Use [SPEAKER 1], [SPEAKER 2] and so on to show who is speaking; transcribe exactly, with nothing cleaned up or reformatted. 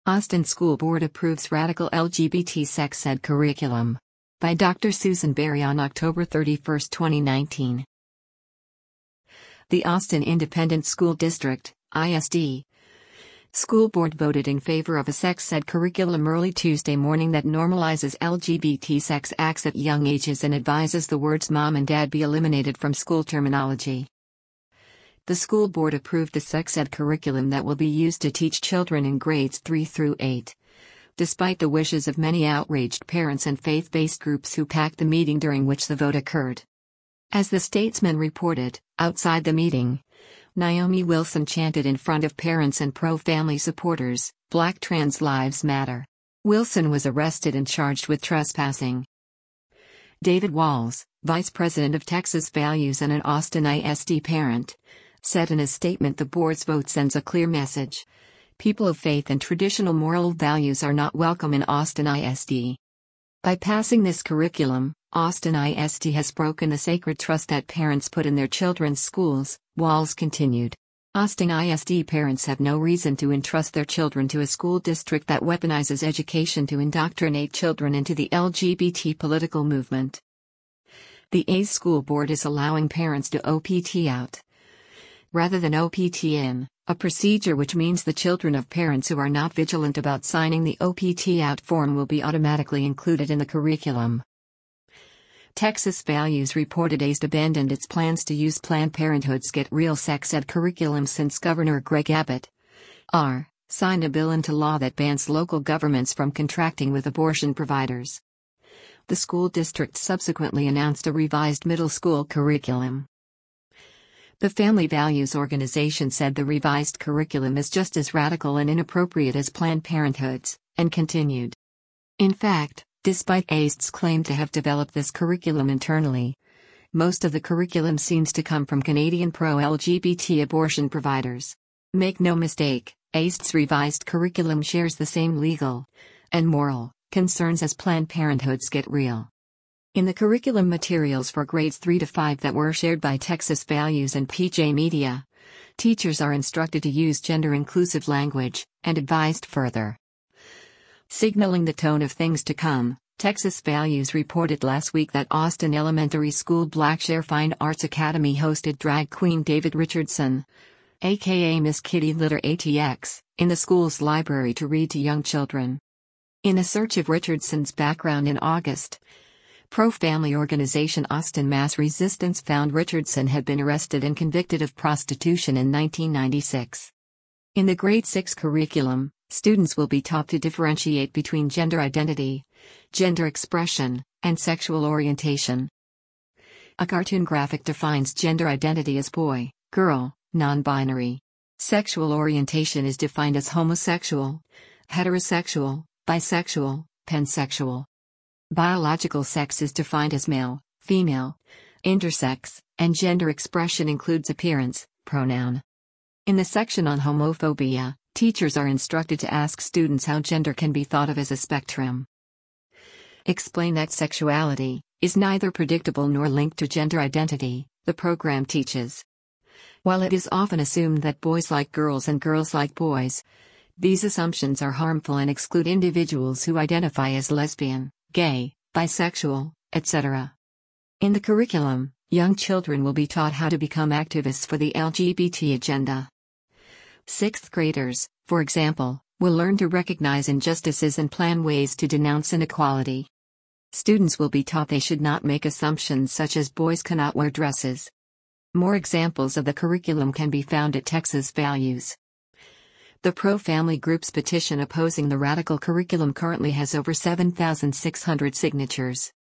[SPEAKER 1] Austin School Board approves radical L G B T sex ed curriculum. By Doctor Susan Berry on October thirty-first, twenty nineteen. The Austin Independent School District, I S D, School Board voted in favor of a sex ed curriculum early Tuesday morning that normalizes L G B T sex acts at young ages and advises the words mom and dad be eliminated from school terminology. The school board approved the sex ed curriculum that will be used to teach children in grades three through eight. Despite the wishes of many outraged parents and faith-based groups who packed the meeting during which the vote occurred. As the Statesman reported, outside the meeting, Naomi Wilson chanted in front of parents and pro-family supporters, "Black Trans Lives Matter." Wilson was arrested and charged with trespassing. David Walls, vice president of Texas Values and an Austin I S D parent, said in a statement the board's vote sends a clear message. People of faith and traditional moral values are not welcome in Austin I S D. By passing this curriculum, Austin I S D has broken the sacred trust that parents put in their children's schools, Walls continued. Austin I S D parents have no reason to entrust their children to a school district that weaponizes education to indoctrinate children into the L G B T political movement. The A S School Board is allowing parents to O P T out rather than O P T in, a procedure which means the children of parents who are not vigilant about signing the O P T out form will be automatically included in the curriculum. Texas Values reported A S D abandoned its plans to use Planned Parenthood's Get Real sex ed curriculum since Governor Greg Abbott R. signed a bill into law that bans local governments from contracting with abortion providers. The school district subsequently announced a revised middle school curriculum. The Family Values Organization said the revised curriculum is just as radical and inappropriate as Planned Parenthood's, and continued. In fact, despite A S D's claim to have developed this curriculum internally, most of the curriculum seems to come from Canadian pro-L G B T abortion providers. Make no mistake, A S D's revised curriculum shares the same legal and moral concerns as Planned Parenthood's Get Real. In the curriculum materials for grades three to five that were shared by Texas Values and P J Media, teachers are instructed to use gender-inclusive language, and advised further. Signaling the tone of things to come, Texas Values reported last week that Austin Elementary School Blackshare Fine Arts Academy hosted drag queen David Richardson, aka Miss Kitty Litter A T X, in the school's library to read to young children. In a search of Richardson's background in August, pro-family organization Austin Mass Resistance found Richardson had been arrested and convicted of prostitution in nineteen ninety-six. In the grade six curriculum, students will be taught to differentiate between gender identity, gender expression, and sexual orientation. A cartoon graphic defines gender identity as boy, girl, non-binary. Sexual orientation is defined as homosexual, heterosexual, bisexual, pansexual. Biological sex is defined as male, female, intersex, and gender expression includes appearance, pronoun. In the section on homophobia, teachers are instructed to ask students how gender can be thought of as a spectrum. Explain that sexuality is neither predictable nor linked to gender identity, the program teaches. While it is often assumed that boys like girls and girls like boys, these assumptions are harmful and exclude individuals who identify as lesbian, gay, bisexual, et cetera. In the curriculum, young children will be taught how to become activists for the L G B T agenda. Sixth graders, for example, will learn to recognize injustices and plan ways to denounce inequality. Students will be taught they should not make assumptions such as boys cannot wear dresses. More examples of the curriculum can be found at Texas Values. The pro-family group's petition opposing the radical curriculum currently has over seven thousand six hundred signatures.